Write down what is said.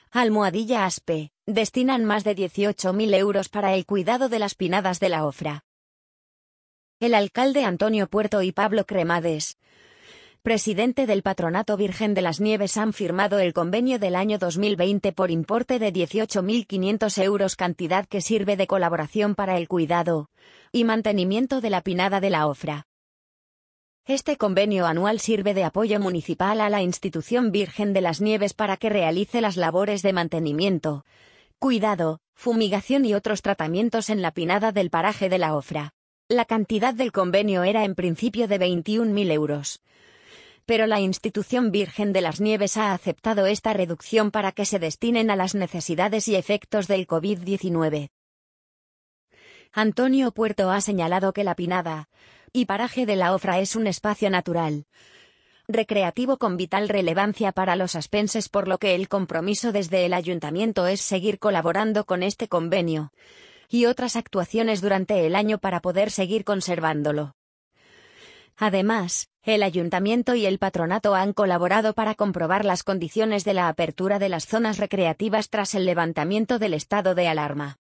Almohadilla Aspe, destinan más de 18.000 euros para el cuidado de las pinadas de la Ofra. El alcalde Antonio Puerto y Pablo Cremades, presidente del Patronato Virgen de las Nieves, han firmado el convenio del año 2020 por importe de 18.500 euros, cantidad que sirve de colaboración para el cuidado y mantenimiento de la pinada de la Ofra. Este convenio anual sirve de apoyo municipal a la institución Virgen de las Nieves para que realice las labores de mantenimiento, cuidado, fumigación y otros tratamientos en la pinada del paraje de la Ofra. La cantidad del convenio era en principio de 21.000 euros. Pero la institución Virgen de las Nieves ha aceptado esta reducción para que se destinen a las necesidades y efectos del COVID-19. Antonio Puerto ha señalado que la pinada y paraje de la Ofra es un espacio natural, recreativo con vital relevancia para los aspenses, por lo que el compromiso desde el ayuntamiento es seguir colaborando con este convenio y otras actuaciones durante el año para poder seguir conservándolo. Además, el ayuntamiento y el patronato han colaborado para comprobar las condiciones de la apertura de las zonas recreativas tras el levantamiento del estado de alarma.